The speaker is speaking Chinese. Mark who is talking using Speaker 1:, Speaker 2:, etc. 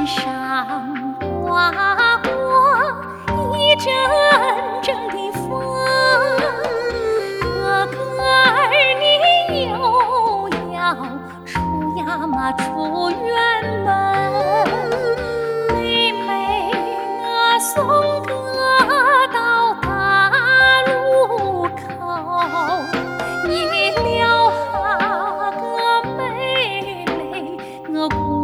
Speaker 1: 上刮过一阵阵的风，哥哥儿你又要出呀嘛出远门，妹妹我送哥到大路口，你留下个妹妹我。